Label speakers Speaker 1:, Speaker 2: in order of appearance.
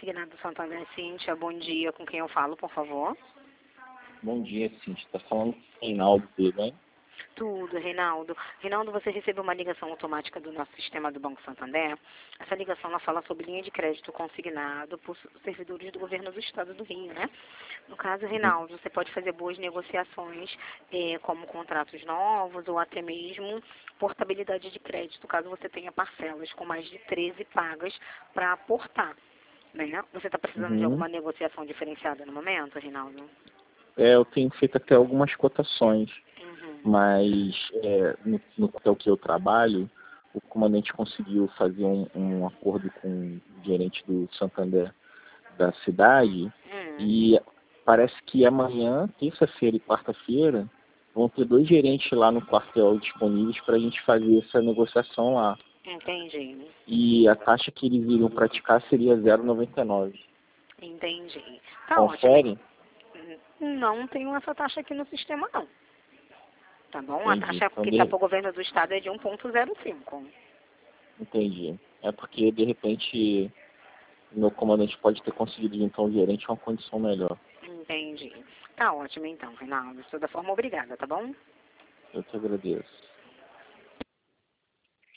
Speaker 1: Consignado Santander, Cíntia, bom dia. Com quem eu falo, por favor?
Speaker 2: Bom dia, Cíntia. Está falando com o Reinaldo, tudo bem?
Speaker 1: Tudo, Reinaldo. Reinaldo, você recebeu uma ligação automática do nosso sistema do Banco Santander. Essa ligação ela fala sobre linha de crédito consignado por servidores do governo do estado do Rio, né? No caso, Reinaldo, você pode fazer boas negociações, como contratos novos ou até mesmo portabilidade de crédito, caso você tenha parcelas com mais de 13 pagas para aportar, né? Você está precisando de alguma negociação diferenciada no momento, Reinaldo?
Speaker 2: Eu tenho feito até algumas cotações,
Speaker 1: Uhum.
Speaker 2: mas no hotel que eu trabalho, o comandante conseguiu fazer um acordo com o gerente do Santander da cidade e parece que amanhã, terça-feira e quarta-feira, vão ter 2 gerentes lá no quartel disponíveis para a gente fazer essa negociação lá.
Speaker 1: Entendi.
Speaker 2: E a taxa que eles iriam praticar seria 0,99.
Speaker 1: Entendi. Tá
Speaker 2: Confere?
Speaker 1: ótimo. Não tenho essa taxa aqui no sistema, não. Tá bom? A
Speaker 2: Entendi.
Speaker 1: taxa
Speaker 2: Então,
Speaker 1: que está para o governo do estado é de 1,05.
Speaker 2: entendi. É porque, de repente, meu comandante pode ter conseguido então o gerente uma condição melhor.
Speaker 1: Entendi. Tá ótimo, então, Reinaldo. De toda forma, obrigada, tá bom?
Speaker 2: Eu te agradeço.